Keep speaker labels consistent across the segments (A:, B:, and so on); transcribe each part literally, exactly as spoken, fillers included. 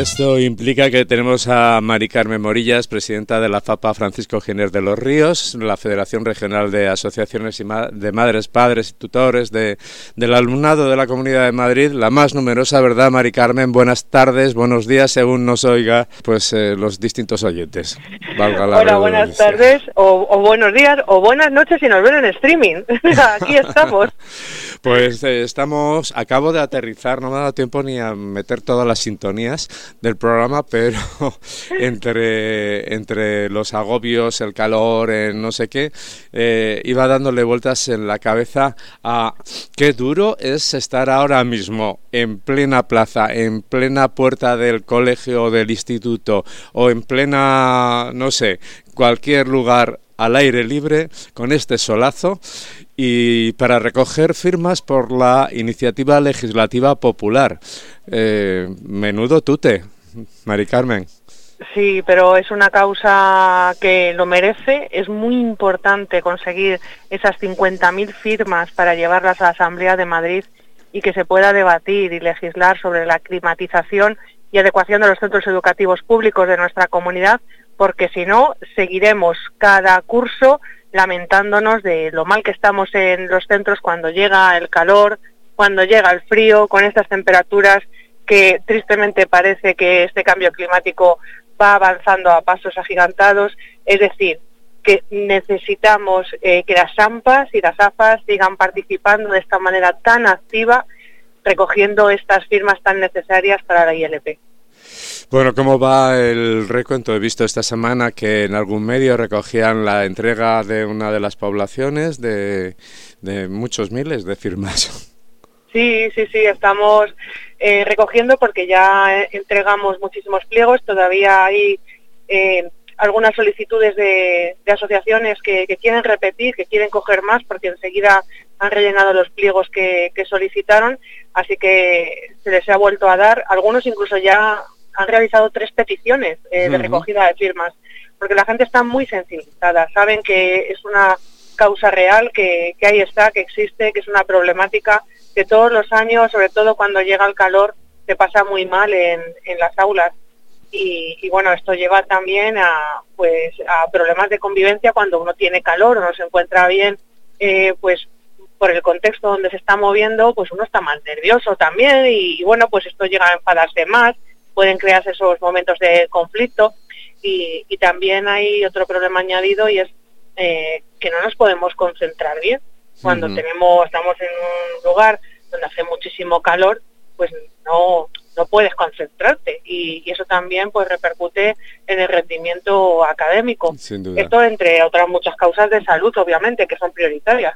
A: esto implica que tenemos a Mari Carmen Morillas, presidenta de la FAPA Francisco Giner de los Ríos, la Federación Regional de Asociaciones y Ma- de Madres, Padres y Tutores de, del alumnado de la Comunidad de Madrid, la más numerosa, ¿verdad, Mari Carmen? Buenas tardes, buenos días, según nos oiga pues eh, los distintos oyentes. Valga la
B: Hola, buenas tardes, o, o buenos días, o buenas noches si nos ven en streaming. Aquí estamos.
A: Pues eh, estamos, acabo de aterrizar, no me ha dado tiempo ni a meter todas las sintonías del programa, pero entre, entre los agobios, el calor, eh, no sé qué, eh, iba dándole vueltas en la cabeza a qué duro es estar ahora mismo en plena plaza, en plena puerta del colegio o del instituto, o en plena, no sé, cualquier lugar al aire libre, con este solazo, y para recoger firmas por la iniciativa legislativa popular. Eh, menudo tute, Mari Carmen.
B: Sí, pero es una causa que lo merece. Es muy importante conseguir esas cincuenta mil firmas para llevarlas a la Asamblea de Madrid y que se pueda debatir y legislar sobre la climatización y adecuación de los centros educativos públicos de nuestra comunidad, porque si no, seguiremos cada curso lamentándonos de lo mal que estamos en los centros cuando llega el calor, cuando llega el frío, con estas temperaturas que tristemente parece que este cambio climático va avanzando a pasos agigantados. Es decir, que necesitamos eh, que las AMPAs y las AFAS sigan participando de esta manera tan activa, recogiendo estas firmas tan necesarias para la I L P.
A: Bueno, ¿cómo va el recuento? He visto esta semana que en algún medio recogían la entrega de una de las poblaciones de, de muchos miles de firmas.
B: Sí, sí, sí, estamos eh, recogiendo porque ya entregamos muchísimos pliegos. Todavía hay eh, algunas solicitudes de, de asociaciones que, que quieren repetir, que quieren coger más, porque enseguida han rellenado los pliegos que, que solicitaron, así que se les ha vuelto a dar. Algunos incluso ya han realizado tres peticiones eh, de recogida de firmas, porque la gente está muy sensibilizada, saben que es una causa real, que, que ahí está, que existe, que es una problemática que todos los años, sobre todo cuando llega el calor, se pasa muy mal en, en las aulas. Y, y bueno, esto lleva también a, pues, a problemas de convivencia cuando uno tiene calor o no se encuentra bien, eh, pues por el contexto donde se está moviendo, pues uno está más nervioso también y, y bueno, pues esto llega a enfadarse más, pueden crearse esos momentos de conflicto y, y también hay otro problema añadido y es eh, que no nos podemos concentrar bien. Cuando uh-huh. tenemos, estamos en un lugar donde hace muchísimo calor, pues no, no puedes concentrarte y, y eso también pues repercute en el rendimiento académico.
A: Sin duda.
B: Esto entre otras muchas causas de salud, obviamente, que son prioritarias.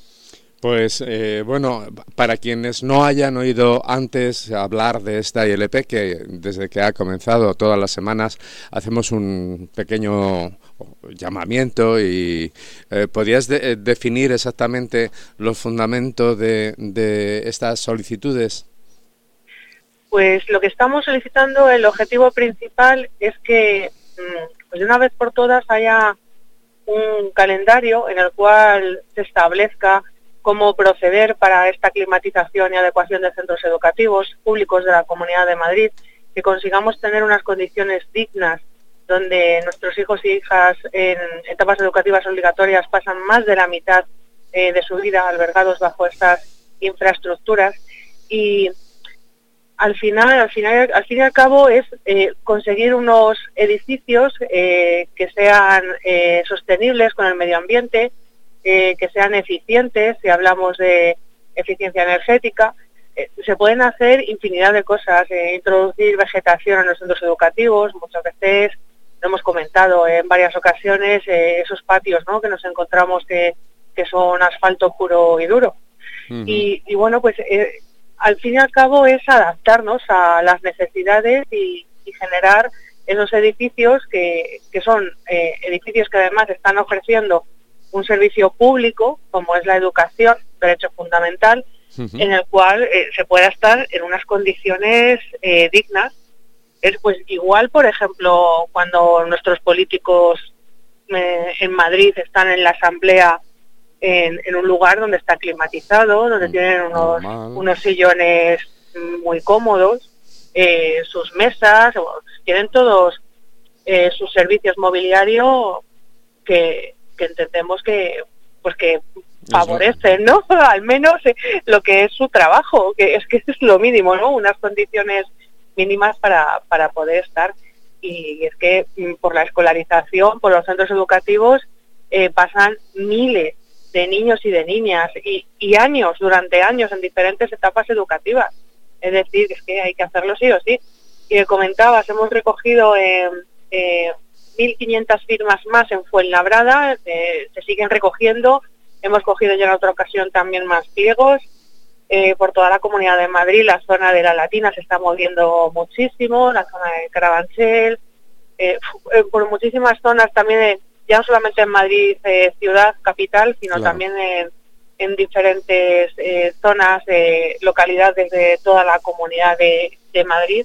A: Pues eh, bueno, para quienes no hayan oído antes hablar de esta I L P, que desde que ha comenzado todas las semanas hacemos un pequeño llamamiento y eh, ¿podrías de, definir exactamente los fundamentos de, de estas solicitudes?
B: Pues lo que estamos solicitando, el objetivo principal es que pues de una vez por todas haya un calendario en el cual se establezca cómo proceder para esta climatización y adecuación de centros educativos públicos de la Comunidad de Madrid, que consigamos tener unas condiciones dignas donde nuestros hijos y hijas en etapas educativas obligatorias pasan más de la mitad eh, de su vida albergados bajo estas infraestructuras y al final, al final, al fin y al cabo es eh, conseguir unos edificios eh, que sean eh, sostenibles con el medio ambiente, Eh, que sean eficientes. Si hablamos de eficiencia energética, eh, se pueden hacer infinidad de cosas, eh, introducir vegetación en los centros educativos. Muchas veces lo hemos comentado en varias ocasiones, eh, esos patios, ¿no?, que nos encontramos que, que son asfalto puro y duro. Uh-huh. y, y bueno, pues eh, al fin y al cabo es adaptarnos a las necesidades y, y generar esos edificios que, que son eh, edificios que además están ofreciendo un servicio público, como es la educación, derecho fundamental, uh-huh. en el cual eh, se pueda estar en unas condiciones eh, dignas. Es pues igual, por ejemplo, cuando nuestros políticos eh, en Madrid están en la asamblea en, en un lugar donde está climatizado, donde uh-huh. tienen unos, unos sillones muy cómodos, eh, sus mesas, tienen todos eh, sus servicios mobiliarios que, que entendemos que pues que favorecen, ¿no? Al menos eh, lo que es su trabajo, que es que es lo mínimo, ¿no? Unas condiciones mínimas para, para poder estar. Y es que por la escolarización, por los centros educativos, eh, pasan miles de niños y de niñas y, y años, durante años, en diferentes etapas educativas. Es decir, es que hay que hacerlo sí o sí. Y me comentabas, hemos recogido eh, eh, mil quinientas firmas más en Fuenlabrada, eh, se siguen recogiendo, hemos cogido ya en otra ocasión también más pliegos. Eh, por toda la Comunidad de Madrid, la zona de la Latina se está moviendo muchísimo, la zona de Carabanchel, eh, eh, por muchísimas zonas también, eh, ya no solamente en Madrid eh, ciudad, capital, sino claro, también en, en diferentes eh, zonas, eh, localidades de toda la Comunidad de, de Madrid.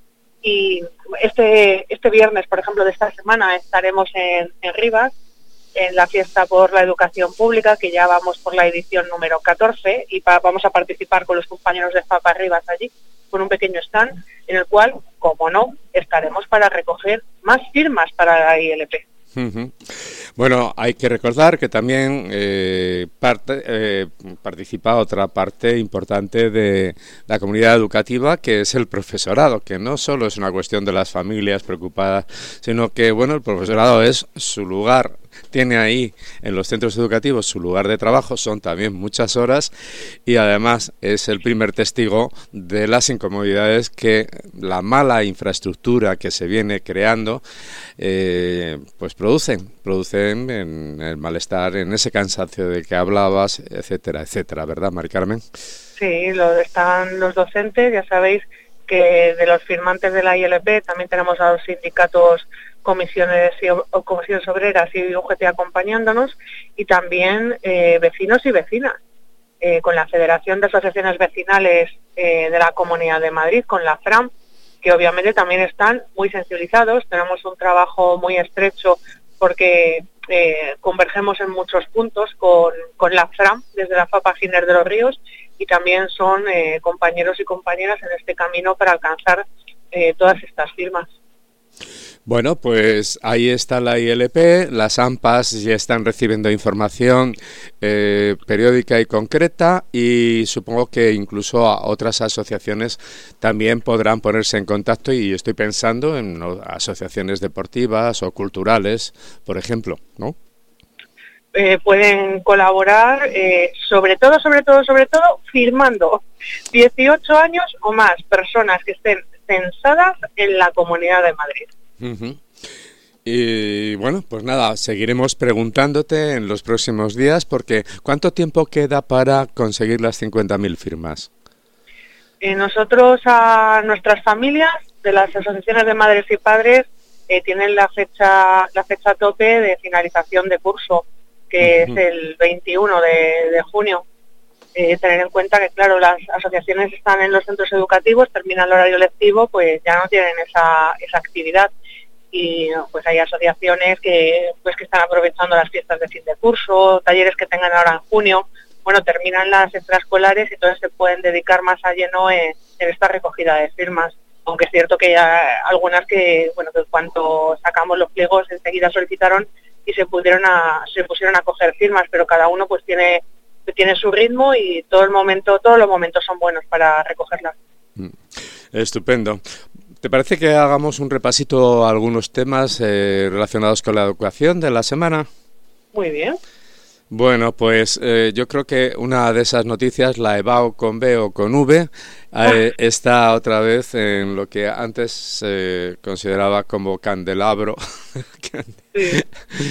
B: Y este este viernes, por ejemplo, de esta semana, estaremos en, en Rivas, en la fiesta por la educación pública, que ya vamos por la edición número catorce, y pa vamos a participar con los compañeros de FAPA Rivas allí, con un pequeño stand, en el cual, como no, estaremos para recoger más firmas para la I L P.
A: Uh-huh. Bueno, hay que recordar que también eh, parte, eh, participa otra parte importante de la comunidad educativa, que es el profesorado, que no solo es una cuestión de las familias preocupadas, sino que, bueno, el profesorado es su lugar, tiene ahí en los centros educativos su lugar de trabajo, son también muchas horas, y además es el primer testigo de las incomodidades que la mala infraestructura que se viene creando eh, pues producen, producen en el malestar, en ese cansancio del que hablabas, etcétera, etcétera, ¿verdad, Mari Carmen?
B: Sí, lo están los docentes, ya sabéis que de los firmantes de la I L P también tenemos a los sindicatos, comisiones y o, comisiones obreras y U G T acompañándonos, y también eh, vecinos y vecinas, eh, con la Federación de Asociaciones Vecinales eh, de la Comunidad de Madrid, con la FRAM, que obviamente también están muy sensibilizados. Tenemos un trabajo muy estrecho porque eh, convergemos en muchos puntos con, con la FRAM desde la FAPA Giner de los Ríos, y también son eh, compañeros y compañeras en este camino para alcanzar eh, todas estas firmas.
A: Bueno, pues ahí está la I L P, las AMPAs ya están recibiendo información eh, periódica y concreta, y supongo que incluso a otras asociaciones también podrán ponerse en contacto, y estoy pensando en ¿no? asociaciones deportivas o culturales, por ejemplo, ¿no?
B: Eh, pueden colaborar, eh, sobre todo, sobre todo, sobre todo, firmando dieciocho años o más personas que estén censadas en la Comunidad de Madrid.
A: Uh-huh. Y bueno, pues nada, seguiremos preguntándote en los próximos días, porque ¿cuánto tiempo queda para conseguir las cincuenta mil firmas?
B: Eh, nosotros, a nuestras familias de las asociaciones de madres y padres, eh, tienen la fecha la fecha tope de finalización de curso, que uh-huh. es el veintiuno de junio. Eh, tener en cuenta que, claro, las asociaciones están en los centros educativos, termina el horario lectivo, pues ya no tienen esa, esa actividad. Y pues hay asociaciones que pues que están aprovechando las fiestas de fin de curso, talleres que tengan ahora en junio. Bueno, terminan las extraescolares y entonces se pueden dedicar más a lleno en, en esta recogida de firmas. Aunque es cierto que ya algunas que, bueno, que cuando sacamos los pliegos enseguida solicitaron y se pudieron a, se pusieron a coger firmas, pero cada uno pues tiene tiene su ritmo, y todo el momento, todos los momentos son buenos para recogerlas.
A: Estupendo. ¿Te parece que hagamos un repasito a algunos temas eh, relacionados con la educación de la semana?
B: Muy bien.
A: Bueno, pues eh, yo creo que una de esas noticias, la EBAU con B o con V, eh, está otra vez en lo que antes se eh, consideraba como candelabro
B: sí.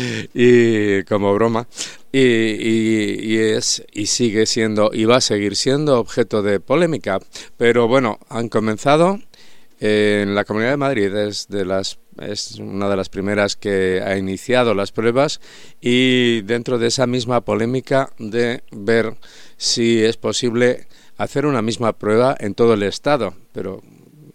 A: y como broma, y, y, y es y sigue siendo y va a seguir siendo objeto de polémica. Pero bueno, han comenzado eh, en la Comunidad de Madrid, es de las es una de las primeras que ha iniciado las pruebas, y dentro de esa misma polémica de ver si es posible hacer una misma prueba en todo el Estado, pero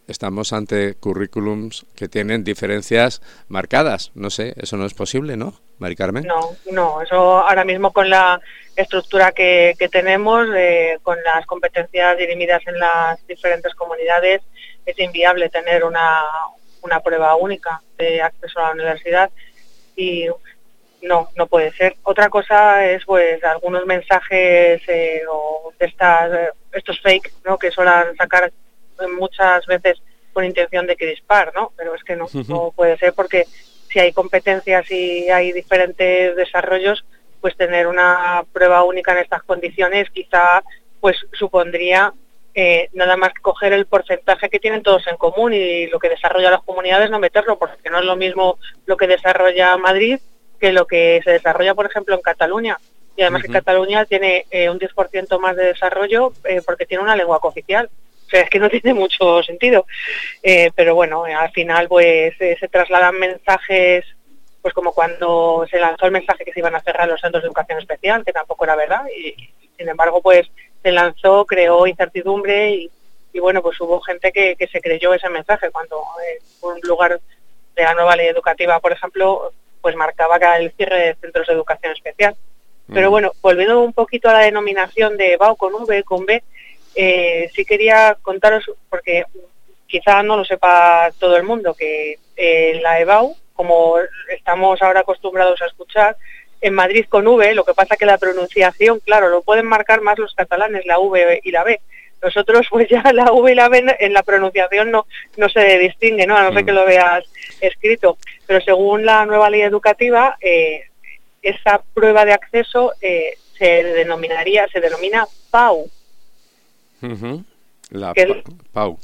A: estamos ante currículums que tienen diferencias marcadas. No sé, eso no es posible, ¿no, Mari Carmen?
B: No, no, eso ahora mismo con la estructura que, que tenemos, eh, con las competencias dirimidas en las diferentes comunidades, es inviable tener una, una prueba única de acceso a la universidad y no, no puede ser. Otra cosa es pues algunos mensajes eh, o de estas, eh, estos fake, ¿no?, que suelen sacar muchas veces con intención de crispar, ¿no? Pero es que no, no puede ser, porque si hay competencias y hay diferentes desarrollos, pues tener una prueba única en estas condiciones quizá pues supondría eh, nada más que coger el porcentaje que tienen todos en común y lo que desarrollan las comunidades no meterlo, porque no es lo mismo lo que desarrolla Madrid que lo que se desarrolla, por ejemplo, en Cataluña. Y además uh-huh. que Cataluña tiene eh, un diez por ciento más de desarrollo eh, porque tiene una lengua cooficial. O sea, es que no tiene mucho sentido. Eh, pero bueno, eh, al final pues eh, se trasladan mensajes, pues como cuando se lanzó el mensaje que se iban a cerrar los centros de educación especial, que tampoco era verdad, y sin embargo pues se lanzó, creó incertidumbre y, y bueno, pues hubo gente que, que se creyó ese mensaje cuando eh, un lugar de la nueva ley educativa, por ejemplo, pues marcaba que era el cierre de centros de educación especial. Pero bueno, volviendo un poquito a la denominación de EBAU con V, con B, eh, sí quería contaros, porque quizá no lo sepa todo el mundo, que eh, la EBAU, como estamos ahora acostumbrados a escuchar, en Madrid con V, lo que pasa que la pronunciación, claro, lo pueden marcar más los catalanes, la V y la B. Nosotros, pues ya la V y la B en la pronunciación no, no se distingue, ¿no? A no ser que lo veas escrito. Pero según la nueva ley educativa, eh, esa prueba de acceso eh, se denominaría, se denomina PAU.
A: Uh-huh. La
B: que,
A: pa PAU.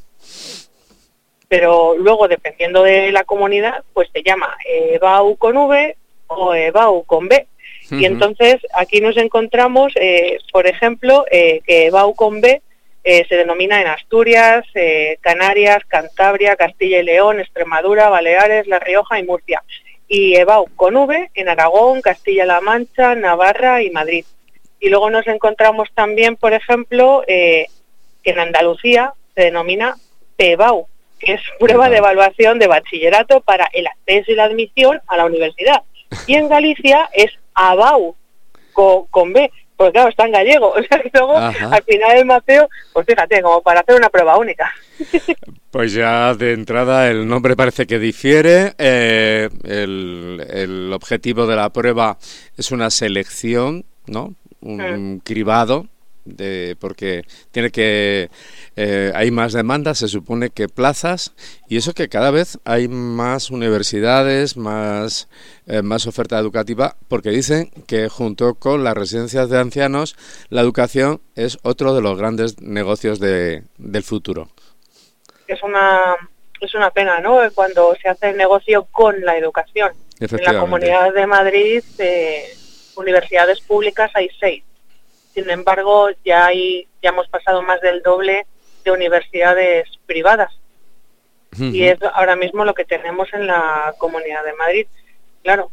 B: Pero luego, dependiendo de la comunidad, pues se llama EBAU con V o EBAU con B. Uh-huh. Y entonces aquí nos encontramos, eh, por ejemplo, eh, que EBAU con B eh, se denomina en Asturias, eh, Canarias, Cantabria, Castilla y León, Extremadura, Baleares, La Rioja y Murcia. Y EBAU con V en Aragón, Castilla-La Mancha, Navarra y Madrid. Y luego nos encontramos también, por ejemplo, eh, que en Andalucía se denomina PEBAU, que es prueba de evaluación de bachillerato para el acceso y la admisión a la universidad. Y en Galicia es ABAU, con, con B, porque claro, está en gallego. O sea que luego, Ajá. al final del mapeo, pues fíjate, como para hacer una prueba única.
A: Pues ya de entrada el nombre parece que difiere. Eh, el, el objetivo de la prueba es una selección, ¿no? Un mm. cribado. De, porque tiene que eh, hay más demandas, se supone que plazas, y eso que cada vez hay más universidades, más eh, más oferta educativa, porque dicen que junto con las residencias de ancianos la educación es otro de los grandes negocios de, del futuro.
B: Es una es una pena, ¿no?, cuando se hace el negocio con la educación. En la Comunidad de Madrid, eh, universidades públicas hay seis. Sin embargo, ya hay, ya hemos pasado más del doble de universidades privadas. Uh-huh. Y es ahora mismo lo que tenemos en la Comunidad de Madrid. Claro.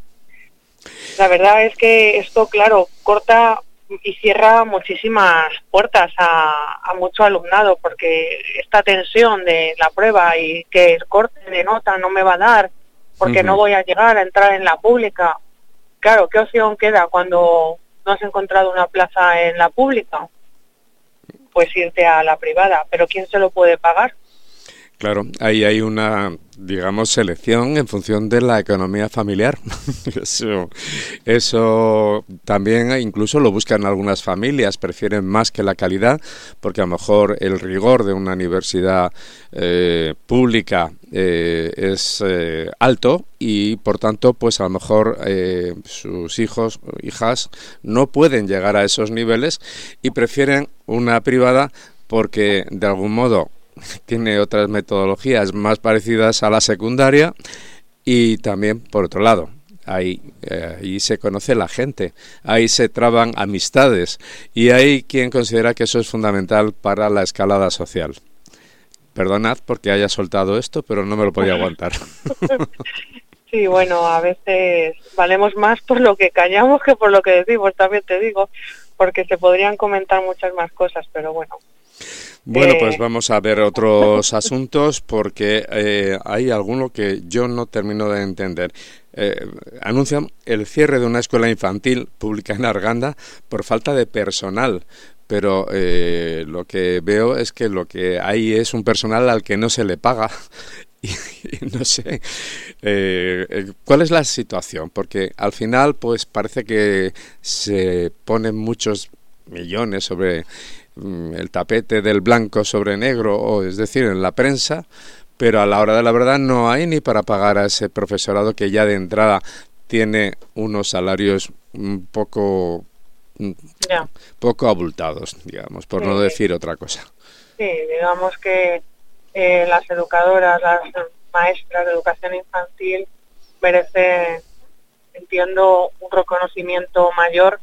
B: La verdad es que esto, claro, corta y cierra muchísimas puertas a, a mucho alumnado, porque esta tensión de la prueba y que el corte de nota no me va a dar, porque uh-huh. no voy a llegar a entrar en la pública. Claro, ¿qué opción queda cuando no has encontrado una plaza en la pública? Pues irte a la privada, pero ¿quién se lo puede pagar?
A: Claro, ahí hay una, digamos, selección en función de la economía familiar. Eso, eso también incluso lo buscan algunas familias, prefieren más que la calidad, porque a lo mejor el rigor de una universidad eh, pública eh, es eh, alto y por tanto, pues a lo mejor eh, sus hijos o hijas no pueden llegar a esos niveles y prefieren una privada porque de algún modo tiene otras metodologías más parecidas a la secundaria y también, por otro lado, ahí, eh, ahí se conoce la gente, ahí se traban amistades y hay quien considera que eso es fundamental para la escalada social. Perdonad porque haya soltado esto, pero no me lo podía aguantar.
B: Sí, bueno, a veces valemos más por lo que callamos que por lo que decimos, también te digo, porque se podrían comentar muchas más cosas, pero bueno.
A: Bueno,
B: Eh,
A: pues vamos a ver otros asuntos porque eh, hay alguno que yo no termino de entender. Eh, anuncian el cierre de una escuela infantil pública en Arganda por falta de personal, pero eh, lo que veo es que lo que hay es un personal al que no se le paga. Y, y no sé eh, eh, cuál es la situación, porque al final pues parece que se ponen muchos millones sobre mm, el tapete del blanco sobre negro, o es decir, en la prensa, pero a la hora de la verdad no hay ni para pagar a ese profesorado que ya de entrada tiene unos salarios un poco mm,
B: ya,
A: poco abultados, digamos, por no
B: sí,
A: decir otra cosa.
B: sí, digamos que eh, las educadoras, las maestras de educación infantil merecen, entiendo, un reconocimiento mayor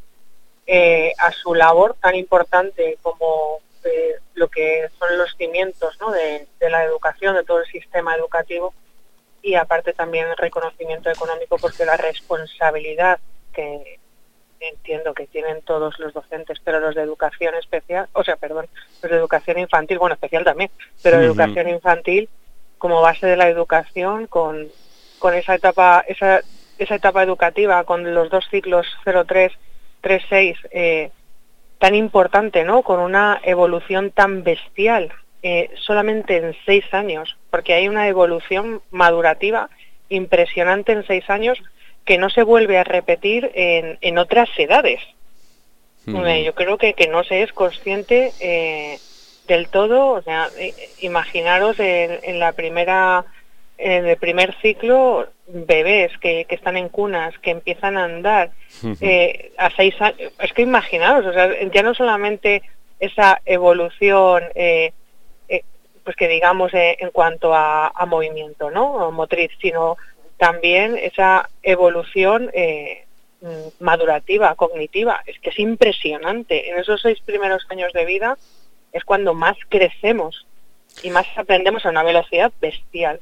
B: eh, a su labor tan importante como eh, lo que son los cimientos, ¿no?, de, de la educación, de todo el sistema educativo, y aparte también el reconocimiento económico, porque la responsabilidad que entiendo que tienen todos los docentes, pero los de educación especial, o sea, perdón, los de educación infantil, bueno, especial también, pero de
A: Uh-huh.
B: educación infantil como base de la educación, con, con esa etapa, esa, esa etapa educativa, con los dos ciclos cero tres, tres seis, eh, tan importante, ¿no?, con una evolución tan bestial, eh, solamente en seis años, porque hay una evolución madurativa impresionante en seis años que no se vuelve a repetir en, en otras edades.
A: Uh-huh.
B: Eh, Yo creo que, que no se es consciente eh, del todo. O sea, eh, imaginaros en, en la primera, en el primer ciclo, bebés que, que están en cunas, que empiezan a andar
A: Uh-huh.
B: eh, a seis años. Es que imaginaros, o sea, ya no solamente esa evolución, eh, eh, pues que digamos eh, en cuanto a, a movimiento, ¿no?, motriz, sino también esa evolución eh, madurativa, cognitiva. Es que es impresionante. En esos seis primeros años de vida es cuando más crecemos y más aprendemos a una velocidad bestial.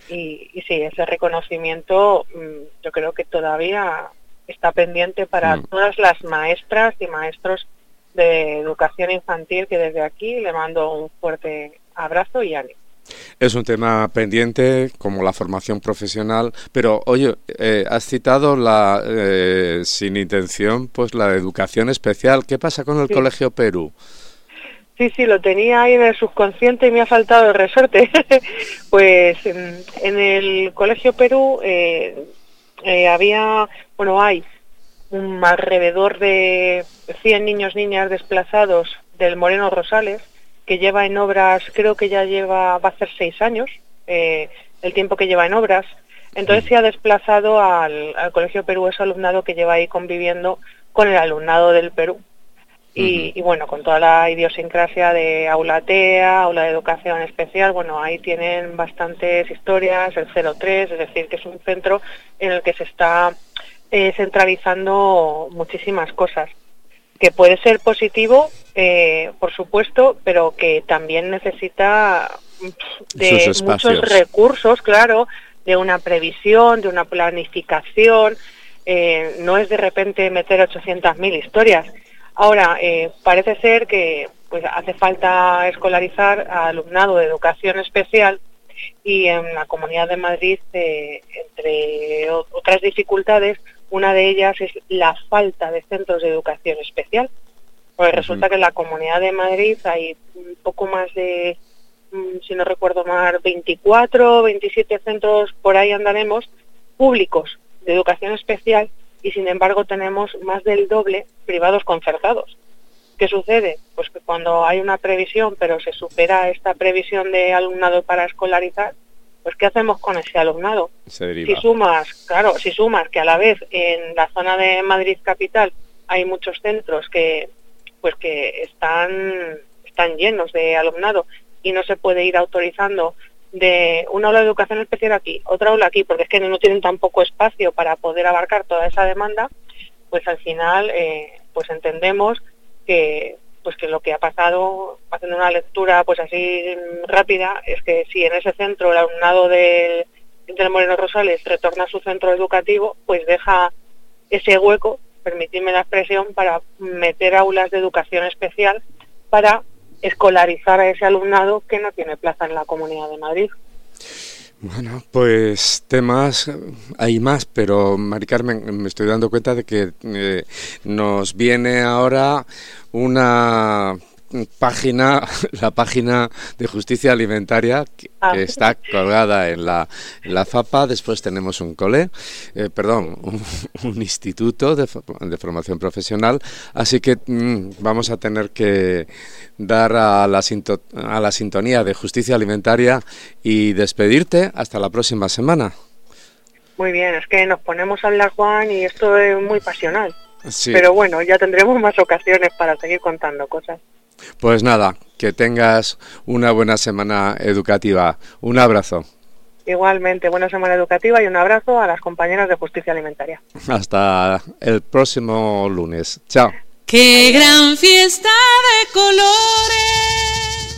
B: Y, y sí, ese reconocimiento mmm, yo creo que todavía está pendiente para mm. todas las maestras y maestros de educación infantil, que desde aquí le mando un fuerte abrazo y ánimo.
A: Es un tema pendiente, como la formación profesional, pero oye, eh, has citado la, eh, sin intención, pues la educación especial. ¿Qué pasa con el sí. Colegio Perú?
B: Sí, sí, lo tenía ahí en el subconsciente y me ha faltado el resorte. Pues en, en el Colegio Perú eh, eh, había, bueno, hay un alrededor de cien niños, niñas desplazados del Moreno Rosales, que lleva en obras, creo que ya lleva, va a hacer seis años, eh, el tiempo que lleva en obras. Entonces se ha desplazado al, al Colegio Perú ese alumnado que lleva ahí conviviendo con el alumnado del Perú. Y, uh-huh. y bueno, con toda la idiosincrasia de aula T E A, aula de educación especial, bueno, ahí tienen bastantes historias, el cero tres, es decir, que es un centro en el que se está eh, centralizando muchísimas cosas, que puede ser positivo, eh, por supuesto, pero que también necesita de muchos recursos, claro, de una previsión, de una planificación. Eh, no es de repente meter ochocientas mil historias. Ahora, eh, parece ser que pues hace falta escolarizar a alumnado de educación especial, y en la Comunidad de Madrid, eh, entre otras dificultades, una de ellas es la falta de centros de educación especial. Pues resulta uh-huh. que en la Comunidad de Madrid hay un poco más de, si no recuerdo mal, veinticuatro, veintisiete centros, por ahí andaremos, públicos de educación especial, y sin embargo tenemos más del doble privados concertados. ¿Qué sucede? Pues que cuando hay una previsión, pero se supera esta previsión de alumnado para escolarizar, pues ¿qué hacemos con ese alumnado?
A: Se deriva.
B: Si sumas, claro, si sumas que a la vez en la zona de Madrid capital hay muchos centros que pues que están, están llenos de alumnado y no se puede ir autorizando de una aula de educación especial aquí, otra aula aquí, porque es que no tienen tampoco espacio para poder abarcar toda esa demanda, pues al final eh, pues entendemos que pues que lo que ha pasado, haciendo una lectura pues así rápida, es que si en ese centro el alumnado del, del Moreno Rosales retorna a su centro educativo, pues deja ese hueco, permitidme la expresión, para meter aulas de educación especial para escolarizar a ese alumnado que no tiene plaza en la Comunidad de Madrid.
A: Bueno, pues temas hay más, pero Mari Carmen, me estoy dando cuenta de que eh, nos viene ahora una página, la página de Justicia Alimentaria que, ah. que está colgada en la, en la FAPA. Después tenemos un cole, eh, perdón, un, un instituto de, de formación profesional, así que mmm, vamos a tener que dar a la, sinto, a la sintonía de Justicia Alimentaria y despedirte hasta la próxima semana.
B: Muy bien, es que nos ponemos a hablar, Juan, y esto es muy pasional.
A: Sí.
B: Pero bueno, ya tendremos más ocasiones para seguir contando cosas.
A: Pues nada, que tengas una buena semana educativa. Un abrazo.
B: Igualmente, buena semana educativa y un abrazo a las compañeras de Justicia Alimentaria.
A: Hasta el próximo lunes. Chao.
C: ¡Qué gran fiesta de colores!